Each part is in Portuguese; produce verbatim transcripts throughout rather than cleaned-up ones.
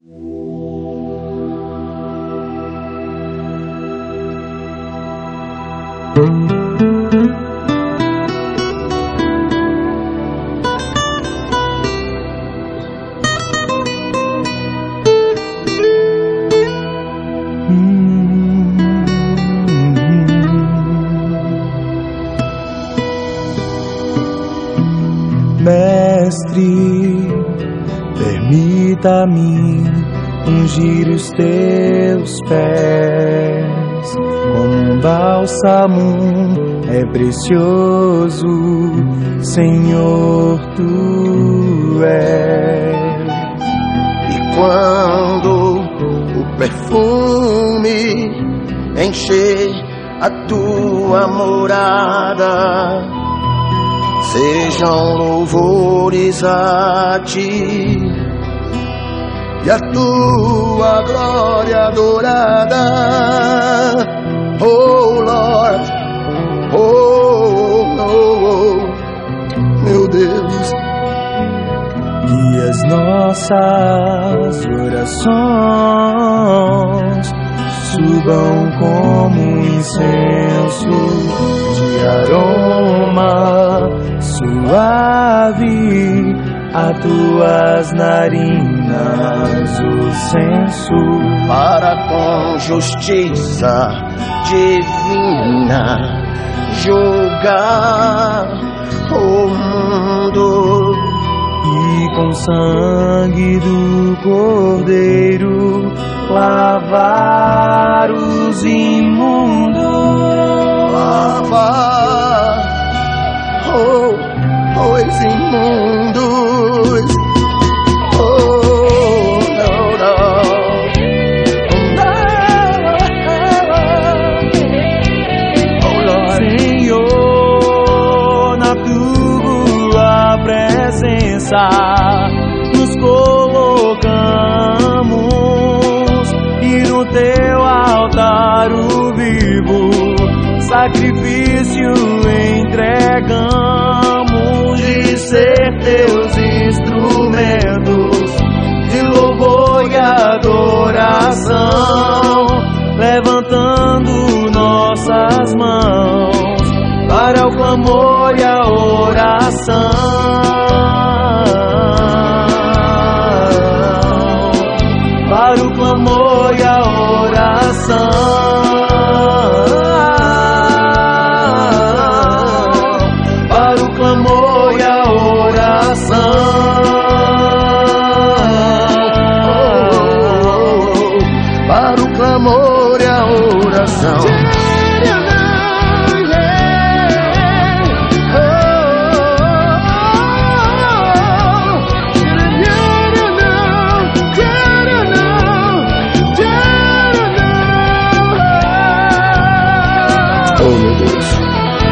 Mestre, permita-me ungir os teus pés, como um bálsamo é precioso, Senhor, tu és. E quando o perfume encher a tua morada, sejam louvores a ti e a tua glória adorada, oh Lord, oh, oh, oh meu Deus. E as nossas orações subam como um incenso de aroma suave a tuas narinas, o censo, para com justiça divina julgar o mundo, e com sangue do Cordeiro lavar os imundos, lavar oh, os imundos, oh, não, não, não, oh, Lord. Senhor, na tua presença nos colocamos e no teu altar o vivo sacrifício entregamos, de ser teus instrumentos de louvor e adoração, levantando nossas mãos para o clamor e a oração, para o clamor e a oração. Para o clamor e a oração. Oh, meu Deus.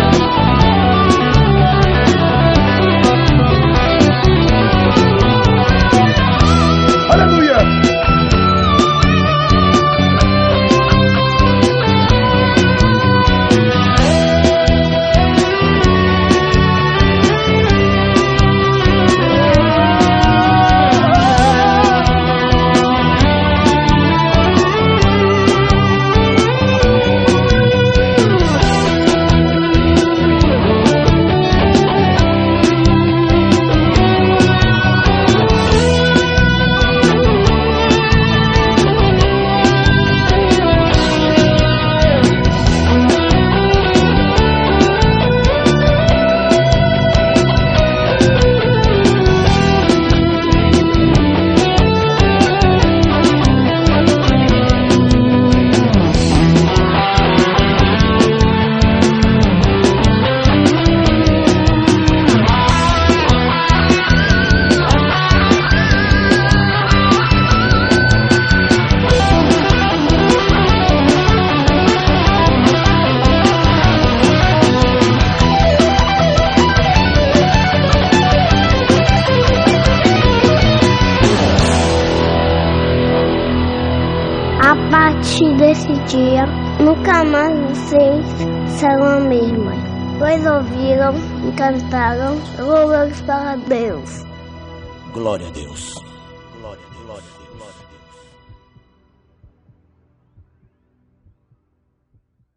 A partir desse dia, nunca mais vocês serão a mesma, pois ouviram e cantaram louvores para Deus. Glória a Deus. Glória a Deus. Glória a Deus. Deus.